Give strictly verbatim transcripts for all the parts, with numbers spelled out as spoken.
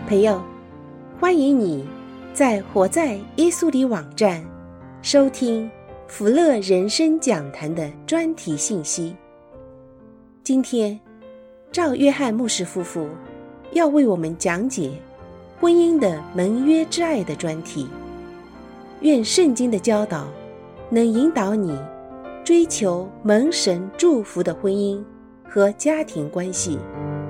朋友，欢迎你在活在耶稣里网站收听福乐人生讲坛的专题信息。今天赵约翰牧师夫妇要为我们讲解婚姻的盟约之爱的专题。愿圣经的教导能引导你追求蒙神祝福的婚姻和家庭关系。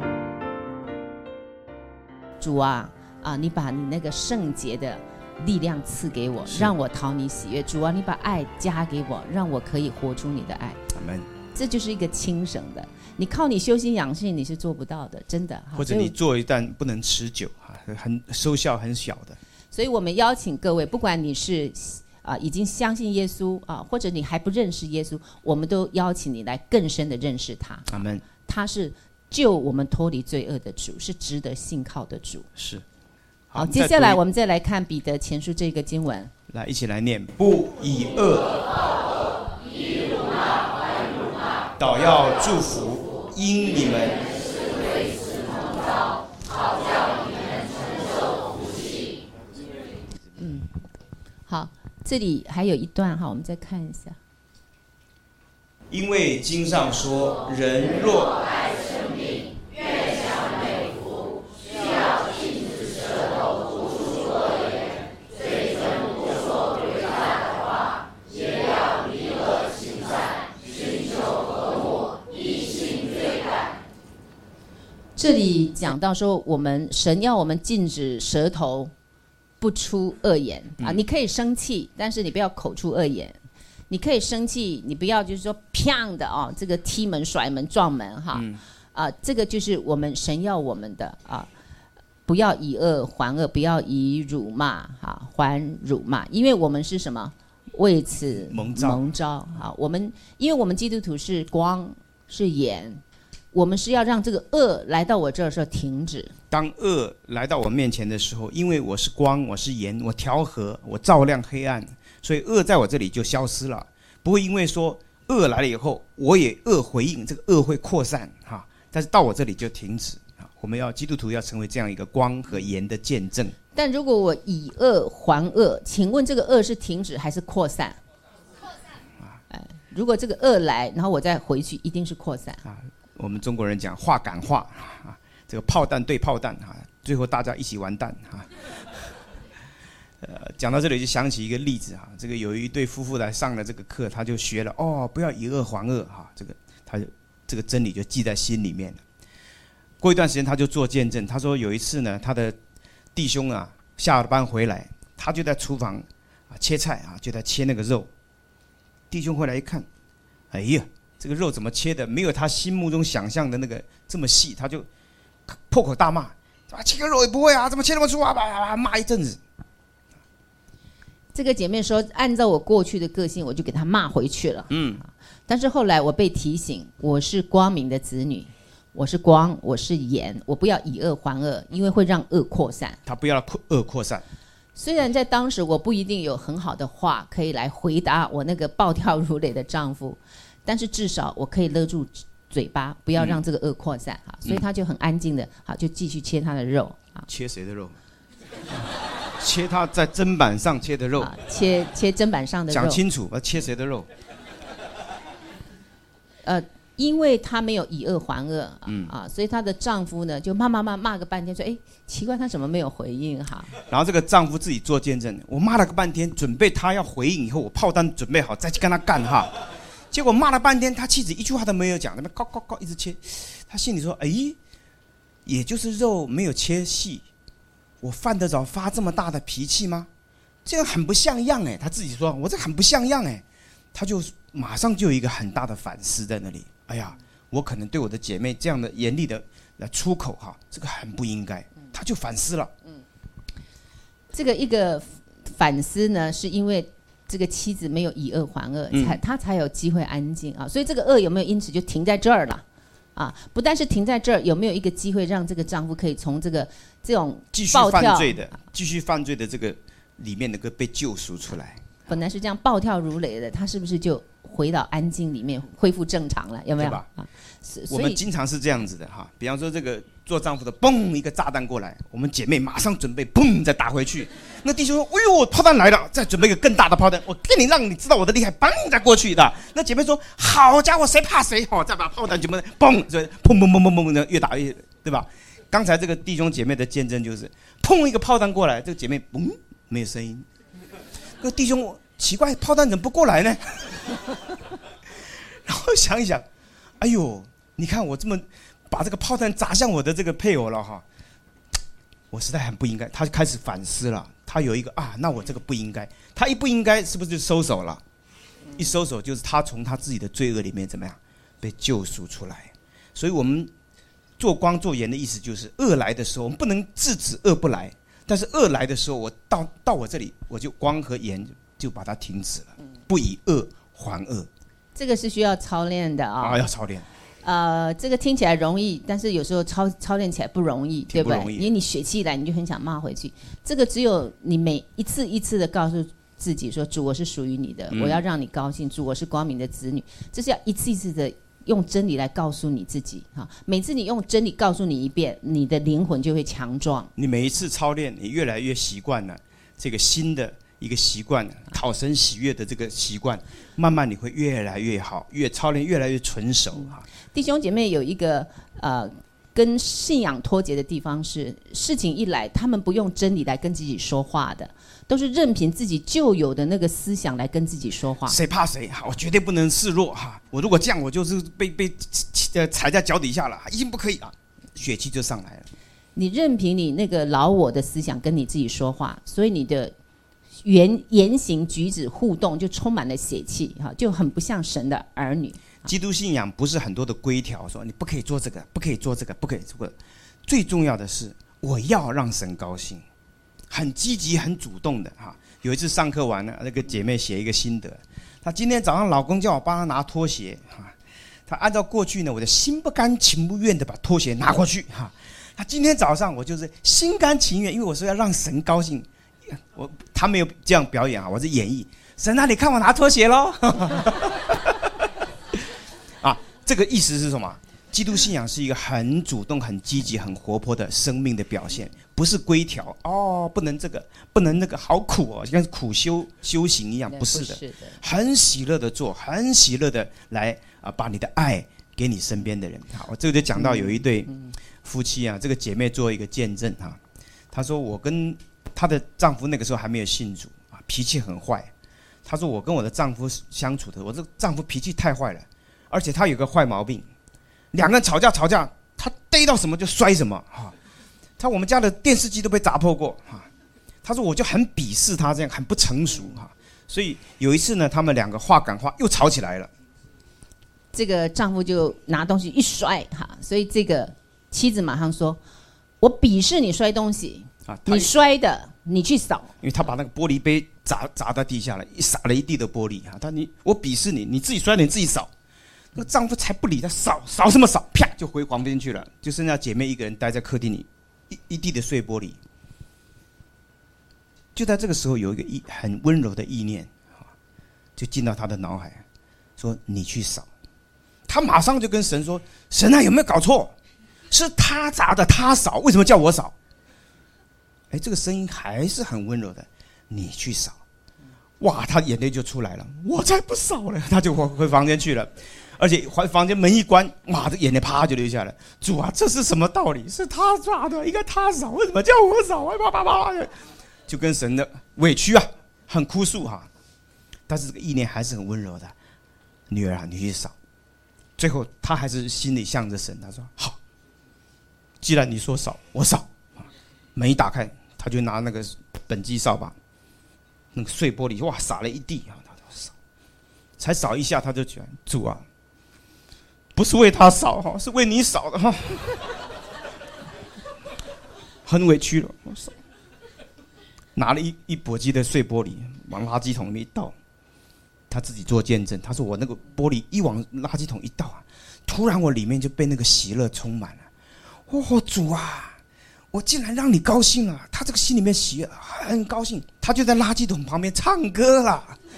主啊，啊，你把你那个圣洁的力量赐给我，让我讨你喜悦。主啊，你把爱加给我，让我可以活出你的爱。 阿们。 这就是一个轻省的，你靠你修心养性你是做不到的，真的。 或者你做一旦不能持久，很收效很小的。 所以我们邀请各位，不管你是啊、已经相信耶稣啊，或者你还不认识耶稣，我们都邀请你来更深的认识他。 阿们。 他是救我们脱离罪恶的主，是值得信靠的主。 是。 好，接下来我们再来看彼得前书这个经文， 来一起来念：不以恶以辱骂还辱骂， 倒要祝福，因你们是为此蒙召，好叫你们承受福气。 嗯，好，这里还有一段哈，我们再看一下。 因为经上说，人若爱生命，愿享美福，需要禁止舌头不出恶言，嘴唇不说诡诈的话，也要离恶行善，寻求和睦，以行追赶。 这里讲到说，我们神要我们禁止舌头不出恶言、嗯、啊，你可以生气，但是你不要口出恶言。你可以生气，你不要就是说砰的哦，这个踢门、甩门、撞门哈，嗯、啊，这个就是我们神要我们的啊，不要以恶还恶，不要以辱骂哈还辱骂，因为我们是什么？为此蒙召蒙召啊，我们因为我们基督徒是光是盐，我们是要让这个恶来到我这儿的时候停止。 当恶来到我面前的时候，因为我是光，我是盐，我调和，我照亮黑暗。所以恶在我这里就消失了，不会因为说恶来了以后，我也恶回应，这个恶会扩散哈，但是到我这里就停止。我们要基督徒要成为这样一个光和盐的见证。 但如果我以恶还恶，请问这个恶是停止还是扩散？扩散。哎，如果这个恶来，然后我再回去，一定是扩散啊。 我们中国人讲话赶话啊，这个炮弹对炮弹啊，最后大家一起完蛋啊。呃，讲到这里就想起一个例子哈，这个有一对夫妇来上了这个课，他就学了哦，不要以恶还恶哈，这个他就这个真理就记在心里面了。过一段时间他就做见证，他说有一次呢，他的弟兄啊下了班回来，他就在厨房啊切菜啊，就在切那个肉。弟兄回来一看，哎呀，这个肉怎么切的没有他心目中想象的那个这么细，他就破口大骂，啊切个肉也不会啊，怎么切那么粗啊，骂一阵子。 这个姐妹说，按照我过去的个性，我就给她骂回去了。嗯，但是后来我被提醒，我是光明的子女，我是光，我是盐，我不要以恶还恶，因为会让恶扩散。 他不要恶扩散。 虽然在当时我不一定有很好的话可以来回答我那个暴跳如雷的丈夫，但是至少我可以勒住嘴巴，不要让这个恶扩散。嗯、所以他就很安静的，好，就继续切他的肉。 切谁的肉？切他在砧板上切的肉，啊、 切切砧板上的肉， 讲清楚，要切谁的肉？ 呃，因为她没有以恶还恶，嗯啊，所以她的丈夫呢就骂骂骂骂个半天，说：“哎，奇怪，他怎么没有回应？”哈。 然后这个丈夫自己做见证，我骂了个半天，准备他要回应以后，我炮弹准备好再去跟他干哈。结果骂了半天，他妻子一句话都没有讲，那边高高高一直切，他心里说：“哎，也就是肉没有切细。”我犯得着发这么大的脾气吗？这样很不像样哎！他自己说，我这很不像样哎，他就马上就有一个很大的反思在那里。哎呀，我可能对我的姐妹这样的严厉的出口哈，这个很不应该。他就反思了。嗯， 这个一个反思呢，是因为这个妻子没有以恶还恶，嗯、才他才有机会安静啊。所以这个恶有没有因此就停在这儿了？啊，不但是停在这儿，有没有一个机会让这个丈夫可以从这个这种继续犯罪的、继续犯罪的这个里面能够被救赎出来？ 本来是这样暴跳如雷的，他是不是就回到安静里面，恢复正常了？有没有？ 对吧？ 啊， 我们经常是这样子的哈。比方说，这个做丈夫的，嘣一个炸弹过来，我们姐妹马上准备，嘣再打回去。那弟兄说：“哎呦，炮弹来了，再准备一个更大的炮弹，我跟你让你知道我的厉害，嘣再过去的。”那姐妹说：“好家伙，谁怕谁？哦，再把炮弹全部嘣，砰砰砰砰砰的越打越，对吧？”刚才这个弟兄姐妹的见证就是，砰一个炮弹过来，这个姐妹嘣没有声音。那个弟兄奇怪，炮弹怎么不过来呢？然后想一想，哎呦，你看我这么把这个炮弹砸向我的这个配偶了哈，我实在很不应该。他就开始反思了，他有一个啊，那我这个不应该。他一不应该，是不是就收手了？一收手就是他从他自己的罪恶里面怎么样被救赎出来。所以我们做光做盐的意思就是，恶来的时候我们不能制止恶不来，但是恶来的时候，我到到我这里，我就光和盐就把它停止了，不以恶还恶。 这个是需要操练的啊、哦！ 啊，要操练。 呃，这个听起来容易，但是有时候操操练起来不容易，对不对？因为你血气来，你就很想骂回去。这个只有你每一次一次的告诉自己说：“主，我是属于你的，嗯、我要让你高兴。主，我是光明的子女。”这是要一次一次的用真理来告诉你自己哈。每次你用真理告诉你一遍，你的灵魂就会强壮。 你每一次操练，你越来越习惯了这个新的一个习惯，讨神喜悦的这个习惯，慢慢你会越来越好，越操练越来越纯熟哈。 弟兄姐妹有一个呃跟信仰脱节的地方是，事情一来，他们不用真理来跟自己说话的，都是任凭自己旧有的那个思想来跟自己说话。 谁怕谁？我绝对不能示弱哈！我如果这样，我就是被被踩在脚底下了，一定不可以啊！血气就上来了。 你任凭你那个老我的思想跟你自己说话，所以你的言言行举止互动就充满了血气哈，就很不像神的儿女。 基督信仰不是很多的规条，说你不可以做这个，不可以做这个，不可以做这个。最重要的是，我要让神高兴，很积极、很主动的哈。有一次上课完了，那个姐妹写一个心得，她今天早上老公叫我帮她拿拖鞋哈，她按照过去呢，我就心不甘情不愿的把拖鞋拿过去哈。她今天早上我就是心甘情愿，因为我说要让神高兴，我她没有这样表演啊，我是演绎。神啊，你看我拿拖鞋喽。这个意思是什么？基督信仰是一个很主动、很积极、很活泼的生命的表现，不是规条哦，不能这个，不能那个，好苦哦，像苦修修行一样，不是的， 是的， 很喜乐的做，很喜乐的来啊，把你的爱给你身边的人。好，这个就讲到有一对夫妻啊，这个姐妹做一个见证哈，她说我跟她的丈夫那个时候还没有信主啊，脾气很坏。她说我跟我的丈夫相处的，我这个丈夫脾气太坏了。而且他有个坏毛病，两个人吵架吵架，他逮到什么就摔什么哈。他我们家的电视机都被砸破过哈。他说我就很鄙视他这样，很不成熟哈。所以有一次呢，他们两个话赶话又吵起来了。 这个丈夫就拿东西一摔哈，所以这个妻子马上说：“我鄙视你摔东西，啊、你摔的，你去扫。” 因为他把那个玻璃杯砸砸在地下了，一洒了一地的玻璃哈。他你我鄙视你，你自己摔的你自己扫。那个丈夫才不理他，扫扫什么扫，啪就回房间去了，就剩下姐妹一个人待在客厅里，一一地的碎玻璃。就在这个时候，有一个意很温柔的意念，就进到他的脑海，说：“你去扫。”他马上就跟神说：“神啊，有没有搞错？是他砸的，他扫，为什么叫我扫？”哎，这个声音还是很温柔的，你去扫。哇，他眼泪就出来了，我才不扫了，他就回房间去了。而且房间门一关，哇，这眼泪啪就流下来。主啊，这是什么道理？是他抓的，应该他扫，为什么叫我扫？啪啪啪，就跟神的委屈啊，很哭诉哈。但是这个意念还是很温柔的，女儿啊，你去扫。最后他还是心里向着神，他说：“好，既然你说扫，我扫。”门一打开，他就拿那个本机扫把，那个碎玻璃哇洒了一地啊，他就扫，才扫一下他就觉得主啊。不是为他扫哈，是为你扫的哈，很委屈了。我扫，拿了一一簸箕的碎玻璃往垃圾桶里面一倒，他自己做见证。他说我那个玻璃一往垃圾桶一倒啊，突然我里面就被那个喜乐充满了。哦，主啊，我竟然让你高兴了。他这个心里面喜悦，很高兴，他就在垃圾桶旁边唱歌了。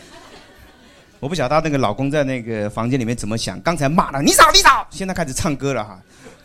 我不晓得她那个老公在那个房间里面怎么想，刚才骂了你吵你吵，现在开始唱歌了哈。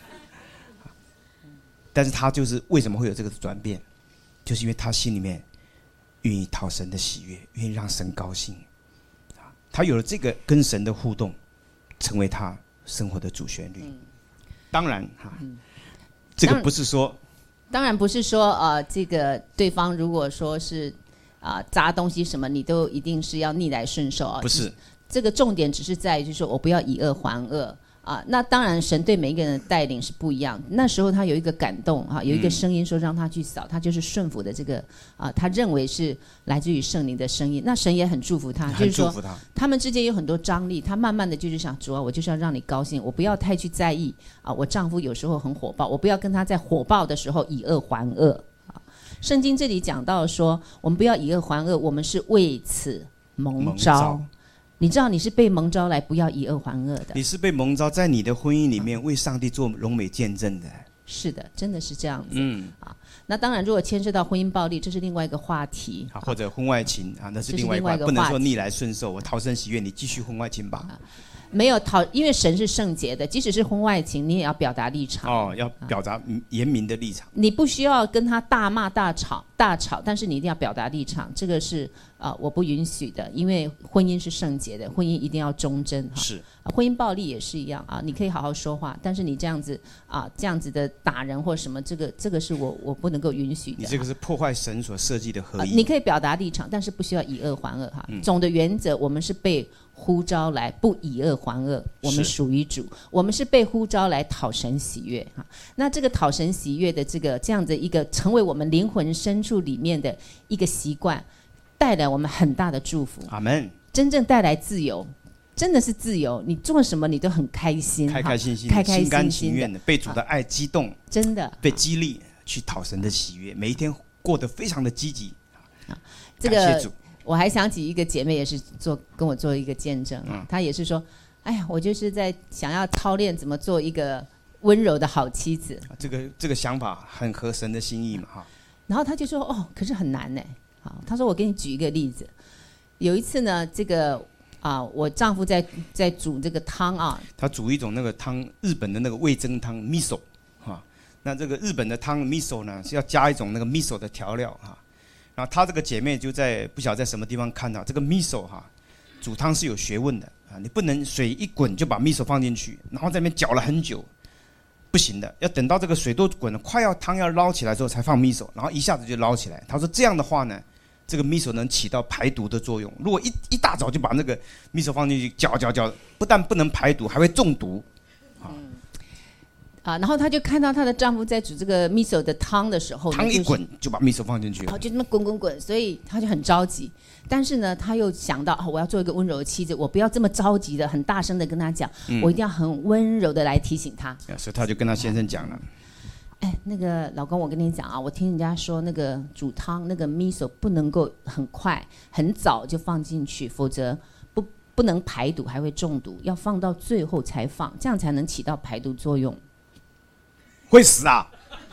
但是她就是为什么会有这个转变，就是因为她心里面愿意讨神的喜悦，愿意让神高兴。她有了这个跟神的互动，成为她生活的主旋律。嗯、当然哈，嗯、这个不是说， 当然不是说呃，这个对方如果说是啊、呃、砸东西什么，你都一定是要逆来顺受啊。 不是， 这个重点只是在于就是说我不要以恶还恶。啊，那当然，神对每一个人的带领是不一样。那时候他有一个感动哈、啊，有一个声音说让他去扫，嗯、他就是顺服的这个啊，他认为是来自于圣灵的声音。那神也很祝福他，就是说他, 他们之间有很多张力，他慢慢的就是想，主啊，我就是要让你高兴，我不要太去在意啊。我丈夫有时候很火爆，我不要跟他在火爆的时候以恶还恶啊。圣经这里讲到说，我们不要以恶还恶，我们是为此蒙召。蒙召你知道你是被蒙召来不要以恶还恶的， 你是被蒙召在你的婚姻里面为上帝做荣美见证的。 是的，真的是这样子。嗯啊，那当然，如果牵涉到婚姻暴力，这是另外一个话题， 啊、或者婚外情啊，那是另外一个话题，不能说逆来顺受，我讨神喜悦，你继续婚外情吧。啊没有讨，因为神是圣洁的，即使是婚外情，你也要表达立场哦，要表达严明的立场。 你不需要跟他大骂大吵大吵，但是你一定要表达立场，这个是啊、呃、我不允许的，因为婚姻是圣洁的，婚姻一定要忠贞哈。 是、 啊，婚姻暴力也是一样啊，你可以好好说话，但是你这样子啊这样子的打人或什么，这个这个是我我不能够允许的。 你这个是破坏神所设计的合一、 啊。你可以表达立场，但是不需要以恶还恶哈。嗯、总的原则，我们是被呼召来不以恶还恶，我们属于主，我们是被呼召来讨神喜悦哈。那这个讨神喜悦的这个这样的一个成为我们灵魂深处里面的一个习惯，带来我们很大的祝福。 阿们。 真正带来自由，真的是自由，你做什么你都很开心， 开开心心， 开开心心的， 心甘情愿的，被主的爱激动， 真的被激励去讨神的喜悦，每一天过得非常的积极。 这个我还想起一个姐妹也是做跟我做一个见证，嗯、她也是说，哎呀，我就是在想要操练怎么做一个温柔的好妻子。 这个这个想法很合神的心意嘛哈。 然后她就说，哦，可是很难呢。好，她说我给你举一个例子，有一次呢，这个啊，我丈夫在在煮这个汤啊， 他煮一种那个汤，日本的那个味噌汤 miso 哈。那这个日本的汤 miso 呢是要加一种那个 miso 的调料哈。然后她这个姐妹就在不晓得在什么地方看到这个 miso 哈，煮汤是有学问的啊，你不能水一滚就把 miso 放进去，然后在那边搅了很久，不行的，要等到这个水都滚了，快要汤要捞起来之后才放 miso， 然后一下子就捞起来。她说这样的话呢，这个 miso 能起到排毒的作用。如果一一大早就把那个 miso 放进去搅搅搅，不但不能排毒，还会中毒。啊， 嗯、啊，然后她就看到她的丈夫在煮这个 miso 的汤的时候， 汤一滚就把 miso 放进去了， 好，就那么滚滚滚，所以她就很着急。但是呢，她又想到，哦，我要做一个温柔的妻子，我不要这么着急的，很大声的跟她讲，嗯、我一定要很温柔的来提醒她。 所以她就跟她先生讲了。 哎，那个老公，我跟你讲啊，我听人家说那个煮汤那个 miso 不能够很快很早就放进去，否则不不能排毒，还会中毒，要放到最后才放，这样才能起到排毒作用。 会死啊！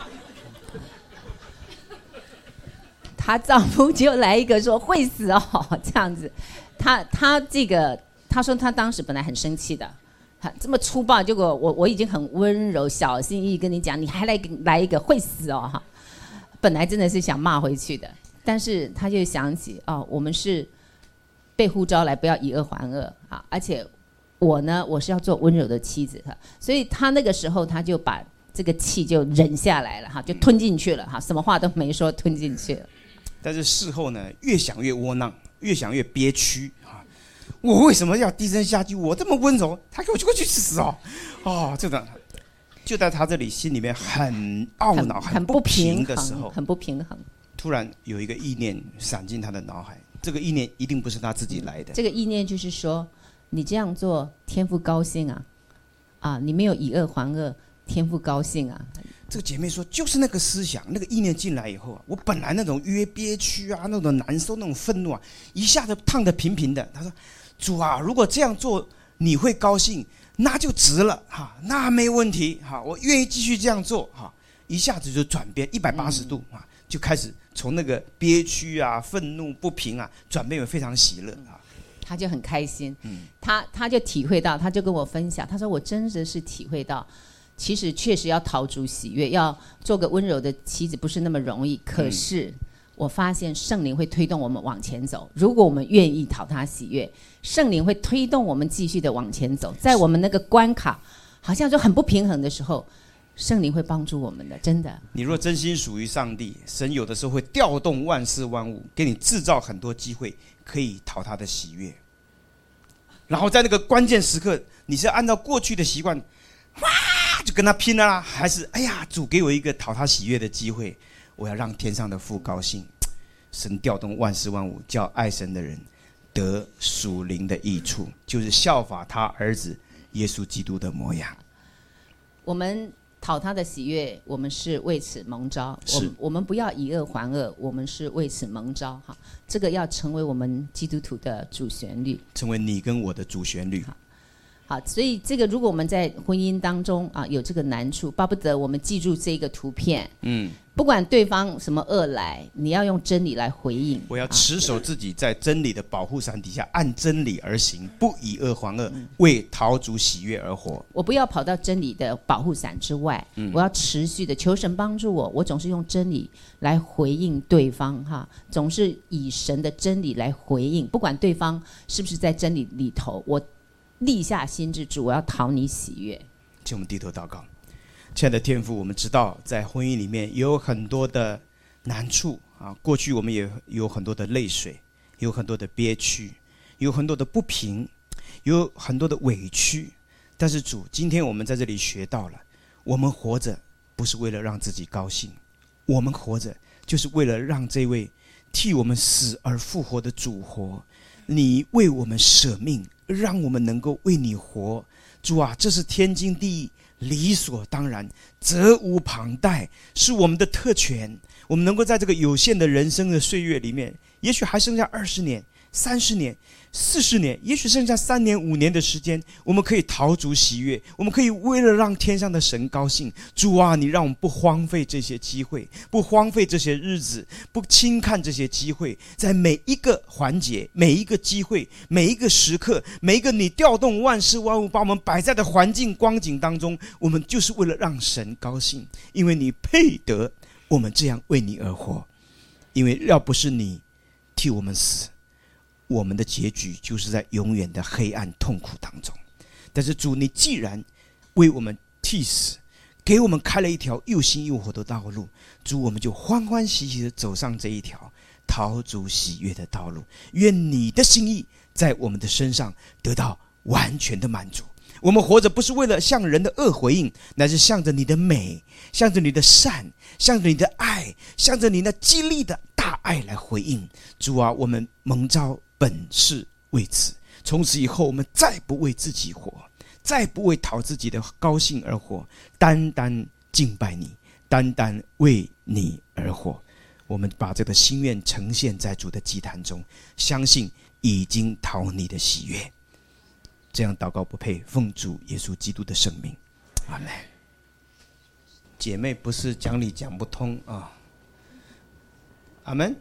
她丈夫就来一个说会死哦，这样子，她她这个她说她当时本来很生气的。这么粗暴，结果我我已经很温柔小心翼翼跟你讲，你还来来一个会死哦哈！本来真的是想骂回去的，但是他就想起哦，我们是被呼召来，不要以恶还恶啊！而且我呢，我是要做温柔的妻子哈，所以他那个时候他就把这个气就忍下来了哈，就吞进去了哈，什么话都没说，吞进去了。 但是事后呢，越想越窝囊，越想越憋屈。我为什么要低声下气？我这么温柔，他给我就过去死哦！哦，这个就在他这里心里面很懊恼、很, 很不平的时候， 很不平衡。 突然有一个意念闪进他的脑海，这个意念一定不是他自己来的。 这个意念就是说，你这样做，天父高兴啊！啊，你没有以恶还恶，天父高兴啊！ 这个姐妹说，就是那个思想、那个意念进来以后啊，我本来那种约憋屈啊、那种难受、那种愤怒啊，一下子烫得平平的。她说。主啊，如果这样做你会高兴，那就值了哈，那没问题哈，我愿意继续这样做哈，一下子就转变一百八十度啊，就开始从那个憋屈啊、愤怒不平啊，转变为非常喜乐啊。 他就很开心。 嗯， 他他就体会到，他就跟我分享，他说我真的是体会到，其实确实要讨主喜悦，要做个温柔的妻子不是那么容易。可是、嗯、我发现圣灵会推动我们往前走，如果我们愿意讨他喜悦，圣灵会推动我们继续的往前走。在我们那个关卡好像就很不平衡的时候，圣灵会帮助我们的，真的。 你若真心属于上帝，神有的时候会调动万事万物，给你制造很多机会，可以讨他的喜悦。然后在那个关键时刻，你是按照过去的习惯，哇，就跟他拼了啦，还是哎呀，主给我一个讨他喜悦的机会，我要让天上的父高兴。神调动万事万物，叫爱神的人得属灵的益处，就是效法他儿子耶稣基督的模样。 我们讨他的喜悦，我们是为此蒙召。我们我们不要以恶还恶，我们是为此蒙召。哈，这个要成为我们基督徒的主旋律， 成为你跟我的主旋律。 好，好，所以这个如果我们在婚姻当中啊有这个难处，巴不得我们记住这个图片。嗯，不管对方什么恶来，你要用真理来回应。 我要持守自己在真理的保护伞底下，按真理而行，不以恶还恶，嗯、为讨主喜悦而活。 我不要跑到真理的保护伞之外，嗯、我要持续的求神帮助我。我总是用真理来回应对方，哈，总是以神的真理来回应，不管对方是不是在真理里头，我立下心志，主，我要讨你喜悦。 请我们低头祷告。亲爱的天父，我们知道在婚姻里面也有很多的难处啊，过去我们也有很多的泪水，有很多的憋屈，有很多的不平，有很多的委屈。但是主，今天我们在这里学到了，我们活着不是为了让自己高兴，我们活着就是为了让这位替我们死而复活的主活。你为我们舍命，让我们能够为你活。主啊，这是天经地义，理所当然，责无旁贷，是我们的特权。我们能够在这个有限的人生的岁月里面，也许还剩下二十年、三十年、四十年，也许剩下三年、五年的时间，我们可以讨主喜悦，我们可以为了让天上的神高兴。主啊，你让我们不荒废这些机会，不荒废这些日子，不轻看这些机会，在每一个环节、每一个机会、每一个时刻、每一个你调动万事万物把我们摆在的环境光景当中，我们就是为了让神高兴，因为你配得我们这样为你而活。因为要不是你替我们死，我们的结局就是在永远的黑暗痛苦当中。但是主，你既然为我们替死，给我们开了一条又新又活的道路，主，我们就欢欢喜喜的走上这一条讨主喜悦的道路。愿你的心意在我们的身上得到完全的满足。我们活着不是为了向人的恶回应，乃是向着你的美，向着你的善，向着你的爱，向着你那激励的大爱来回应。主啊，我们蒙召本是为此，从此以后我们再不为自己活，再不为讨自己的高兴而活，单单敬拜你，单单为你而活。我们把这个心愿呈现在主的祭坛中，相信已经讨你的喜悦。这样祷告不配，奉主耶稣基督的圣名，阿们。姐妹不是讲理讲不通啊，阿们。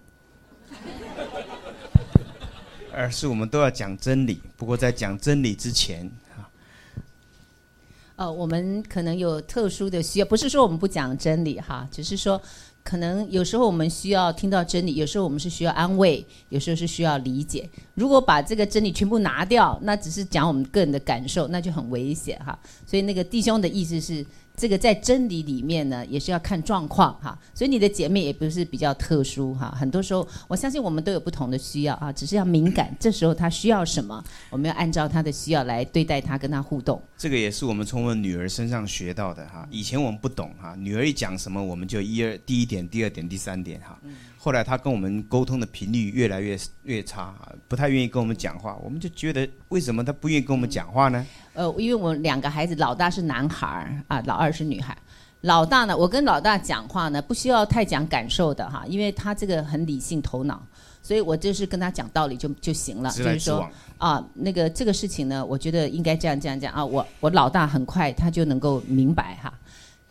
而是我们都要讲真理，不过在讲真理之前啊， 呃，我们可能有特殊的需要，不是说我们不讲真理哈，只是说可能有时候我们需要听到真理，有时候我们是需要安慰，有时候是需要理解。如果把这个真理全部拿掉，那只是讲我们个人的感受，那就很危险哈。所以那个弟兄的意思是，这个在真理里面呢，也是要看状况哈。所以你的姐妹也不是比较特殊哈，很多时候我相信我们都有不同的需要啊，只是要敏感，这时候她需要什么，我们要按照她的需要来对待她，跟她互动。 这个也是我们从我们女儿身上学到的哈。以前我们不懂哈，女儿一讲什么，我们就一二第一点、第二点、第三点哈。后来她跟我们沟通的频率越来越越差，不太愿意跟我们讲话，我们就觉得为什么她不愿意跟我们讲话呢？ 呃，因为我两个孩子，老大是男孩啊，老二是女孩。老大呢，我跟老大讲话呢，不需要太讲感受的哈，因为他这个很理性头脑，所以我就是跟他讲道理就就行了，就是说啊，那个这个事情呢，我觉得应该这样这样这样啊，我我老大很快他就能够明白哈。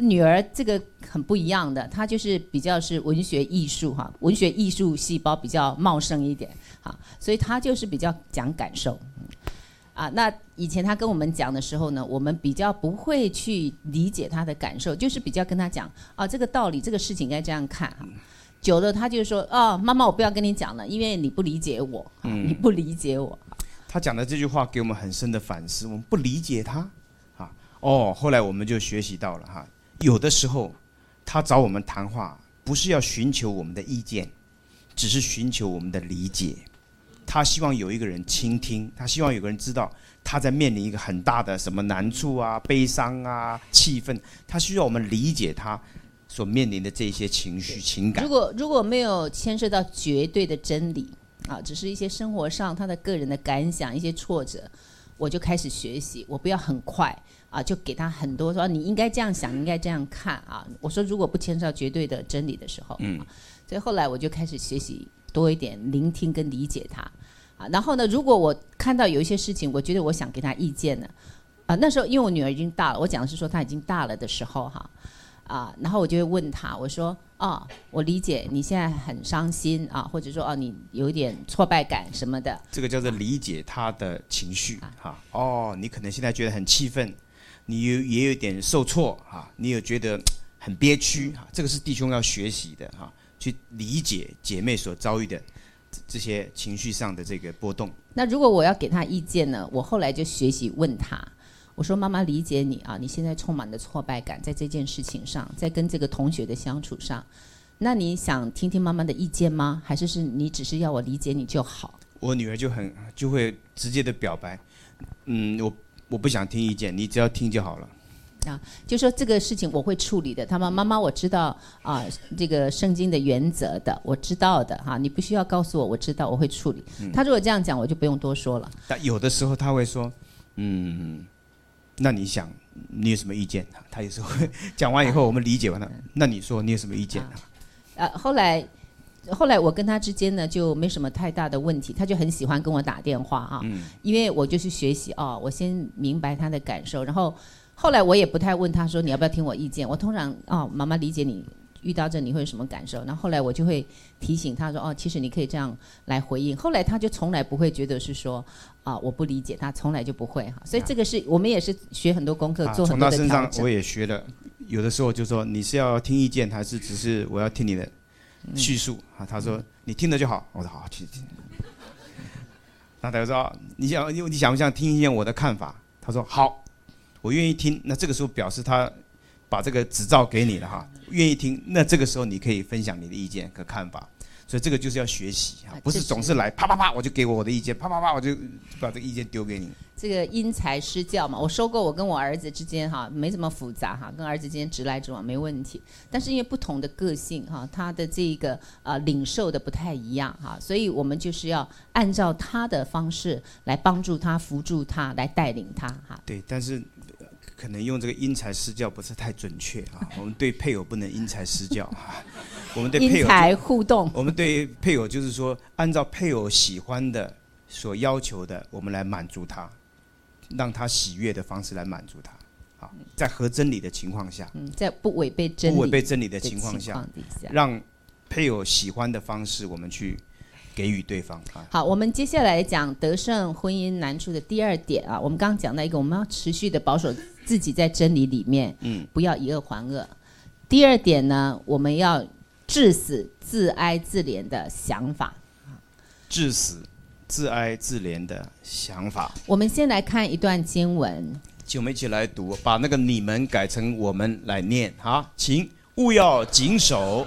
女儿这个很不一样的，她就是比较是文学艺术哈，文学艺术细胞比较茂盛一点哈，所以她就是比较讲感受。啊，那以前他跟我们讲的时候呢，我们比较不会去理解他的感受，就是比较跟他讲啊，这个道理，这个事情应该这样看哈。久了他就说啊，妈妈我不要跟你讲了，因为你不理解我，嗯、你不理解我。 他讲的这句话给我们很深的反思，我们不理解他啊。哦，后来我们就学习到了哈，有的时候他找我们谈话，不是要寻求我们的意见，只是寻求我们的理解。他希望有一个人倾听，他希望有个人知道他在面临一个很大的什么难处啊、悲伤啊、气愤，他需要我们理解他所面临的这些情绪、情感。 如果如果没有牵涉到绝对的真理啊，只是一些生活上他的个人的感想、一些挫折，我就开始学习，我不要很快啊就给他很多说你应该这样想，你应该这样看啊。我说如果不牵涉到绝对的真理的时候，嗯，所以后来我就开始学习多一点聆听跟理解他。啊，然后呢，如果我看到有一些事情，我觉得我想给他意见呢，啊，那时候因为我女儿已经大了，我讲的是说她已经大了的时候哈，啊，然后我就会问她，我说，哦，我理解你现在很伤心啊，或者说哦你有一点挫败感什么的， 这个叫做理解她的情绪哈、啊。哦，你可能现在觉得很气愤，你有也有点受挫啊，你有觉得很憋屈啊，这个是弟兄要学习的哈、啊，去理解姐妹所遭遇的这些情绪上的这个波动。 那如果我要给他意见呢，我后来就学习问他，我说妈妈理解你啊，你现在充满了挫败感，在这件事情上，在跟这个同学的相处上，那你想听听妈妈的意见吗？还是是你只是要我理解你就好？ 我女儿就很就会直接的表白，嗯，我我不想听意见，你只要听就好了。 啊，就说这个事情我会处理的。他们妈妈，我知道啊，这个圣经的原则的，我知道的哈、啊，你不需要告诉我，我知道，我会处理。嗯、他如果这样讲，我就不用多说了。 但有的时候他会说，嗯，那你想，你有什么意见？他有时候讲完以后，我们理解完了，那你说你有什么意见啊？ 啊，后来。后来我跟他之间呢就没什么太大的问题，他就很喜欢跟我打电话啊，嗯、因为我就去学习哦，我先明白他的感受，然后后来我也不太问他说你要不要听我意见，我通常哦妈妈理解你遇到这你会有什么感受，然后后来我就会提醒他说哦其实你可以这样来回应，后来他就从来不会觉得是说啊我不理解他，从来就不会哈，所以这个是我们也是学很多功课，做很多的调整。从他身上我也学了，有的时候就说你是要听意见还是只是我要听你的叙述啊，他说你听了就好，我说好，去听。那他说你想你想不想听一下我的看法？他说好，我愿意听。那这个时候表示他把这个执照给你了哈，愿意听。那这个时候你可以分享你的意见和看法。所以这个就是要学习啊，不是总是来啪啪啪我就给我我的意见，啪啪啪我就把这个意见丢给你。 这个因材施教嘛，我说过我跟我儿子之间哈没什么复杂哈，跟儿子之间直来直往没问题。但是因为不同的个性哈，他的这个呃领受的不太一样哈，所以我们就是要按照他的方式来帮助他、扶助他、来带领他哈。 对，但是可能用这个因材施教不是太准确啊，我们对配偶不能因材施教啊。我们对配偶因材互动， 我们对配偶就是说，按照配偶喜欢的、所要求的，我们来满足他，让他喜悦的方式来满足他。好，在合真理的情况下， 嗯，在不违背真理、 不违背真理的情况下，让配偶喜欢的方式，我们去给予对方。啊、 好，我们接下来讲得胜婚姻难处的第二点啊，我们刚刚讲到一个，我们要持续的保守自己在真理里面，嗯，不要以恶还恶。第二点呢，我们要致死自哀自怜的想法， 致死自哀自怜的想法。 我们先来看一段经文， 请我们一起来读，把那个你们改成我们来念哈，请勿要谨守。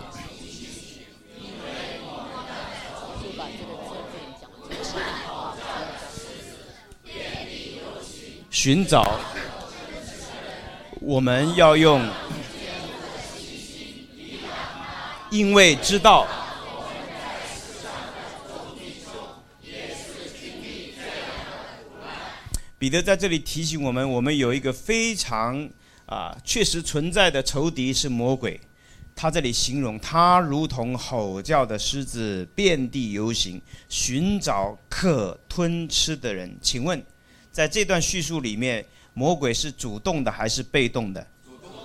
寻找，我们要用。因为知道，彼得在这里提醒我们，我们有一个非常啊确实存在的仇敌是魔鬼。他这里形容他如同吼叫的狮子，遍地游行，寻找可吞吃的人。请问，在这段叙述里面，魔鬼是主动的还是被动的？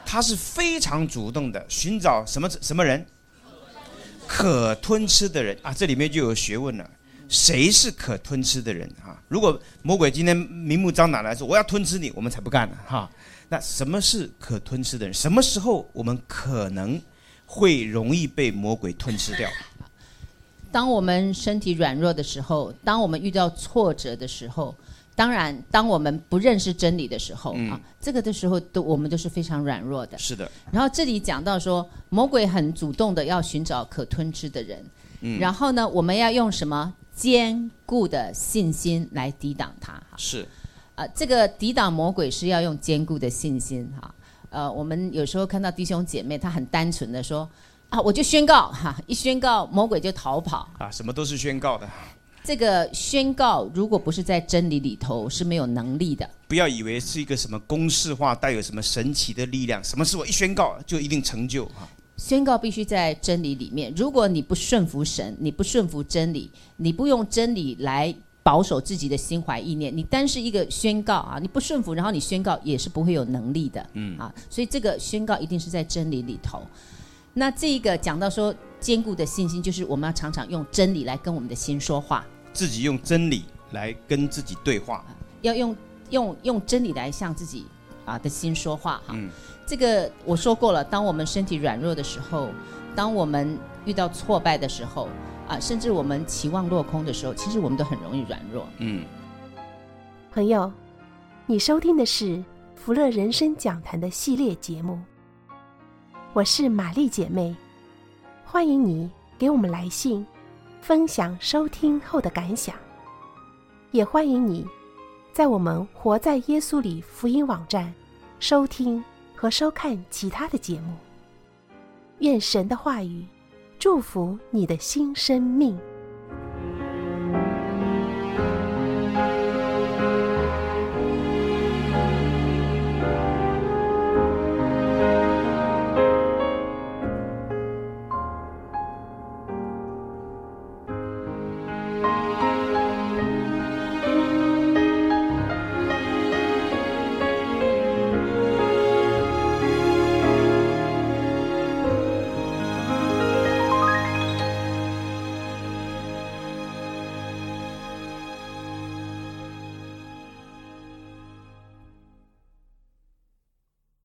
他是非常主动的寻找什么什么人？可吞吃的人啊！这里面就有学问了。谁是可吞吃的人啊？如果魔鬼今天明目张胆来说我要吞吃你，我们才不干呢哈。那什么是可吞吃的人？什么时候我们可能会容易被魔鬼吞吃掉？ 当我们身体软弱的时候，当我们遇到挫折的时候，当然当我们不认识真理的时候、嗯、啊，这个的时候都我们都是非常软弱的。 是的。 然后这里讲到说，魔鬼很主动的要寻找可吞吃的人、嗯、然后呢我们要用什么坚固的信心来抵挡他。 是、 呃、这个抵挡魔鬼是要用坚固的信心哈。呃，我们有时候看到弟兄姐妹他很单纯的说啊，我就宣告哈，一宣告魔鬼就逃跑啊，什么都是宣告的。 这个宣告如果不是在真理里头是没有能力的。 不要以为是一个什么公式化带有什么神奇的力量，什么事我一宣告就一定成就。 宣告必须在真理里面，如果你不顺服神，你不顺服真理，你不用真理来保守自己的心怀意念，你单是一个宣告啊，你不顺服然后你宣告也是不会有能力的、嗯啊、所以这个宣告一定是在真理里头。那这个讲到说坚固的信心，就是我们要常常用真理来跟我们的心说话， 自己用真理来跟自己对话， 要用用用真理来向自己啊的心说话哈、嗯。这个我说过了，当我们身体软弱的时候，当我们遇到挫败的时候啊，甚至我们期望落空的时候，其实我们都很容易软弱。 嗯，朋友，你收听的是福乐人生讲坛的系列节目，我是玛丽姐妹，欢迎你给我们来信分享收听后的感想，也欢迎你在我们活在耶稣里福音网站收听和收看其他的节目。愿神的话语祝福你的新生命。